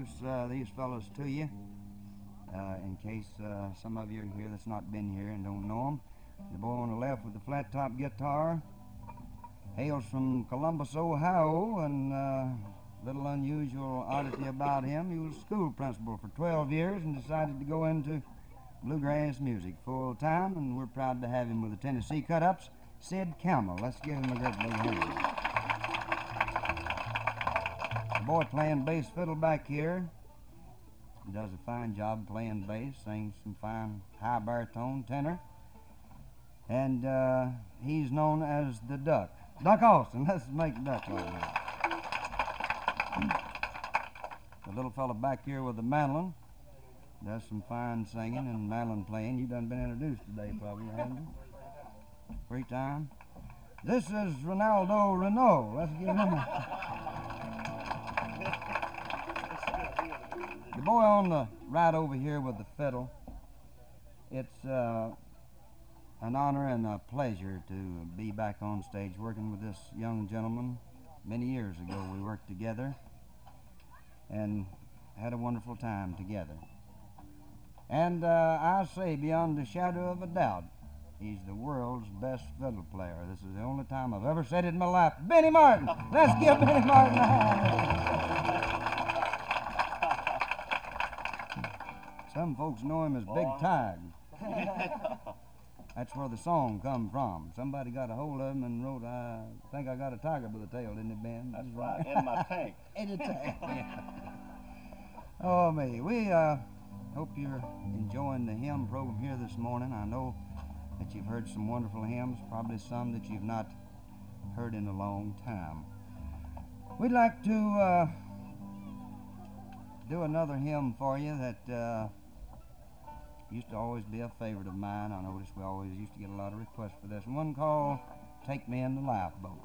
introduce these fellows to you in case some of you are here that's not been here and don't know them. The boy on the left with the flat top guitar hails from Columbus, Ohio, and little unusual oddity about him, he was school principal for 12 years and decided to go into bluegrass music full time, and we're proud to have him with the Tennessee Cut-Ups, Sid Campbell. Let's give him a great big hand. The boy playing bass fiddle back here does a fine job playing bass, sings some fine high baritone tenor, and he's known as the Duck. Duck Austin. Let's make Duck like that. The little fella back here with the mandolin does some fine singing and mandolin playing. You done been introduced today, probably, haven't you? 3 times. This is Ronaldo Renault. Let's give him a... The boy on the right over here with the fiddle, it's an honor and a pleasure to be back on stage working with this young gentleman. Many years ago we worked together and had a wonderful time together. And I say beyond a shadow of a doubt, he's the world's best fiddle player. This is the only time I've ever said it in my life. Benny Martin! Let's give Benny Martin a hand. Some folks know him as Big Tig. That's where the song come from. Somebody got a hold of him and wrote, I think I got a tiger by the tail, didn't it, Ben? That's right, in my tank. In the tank, yeah. Oh, me. We hope you're enjoying the hymn program here this morning. I know that you've heard some wonderful hymns, probably some that you've not heard in a long time. We'd like to do another hymn for you that used to always be a favorite of mine. I noticed we always used to get a lot of requests for this. One called Take Me in the Lifeboat.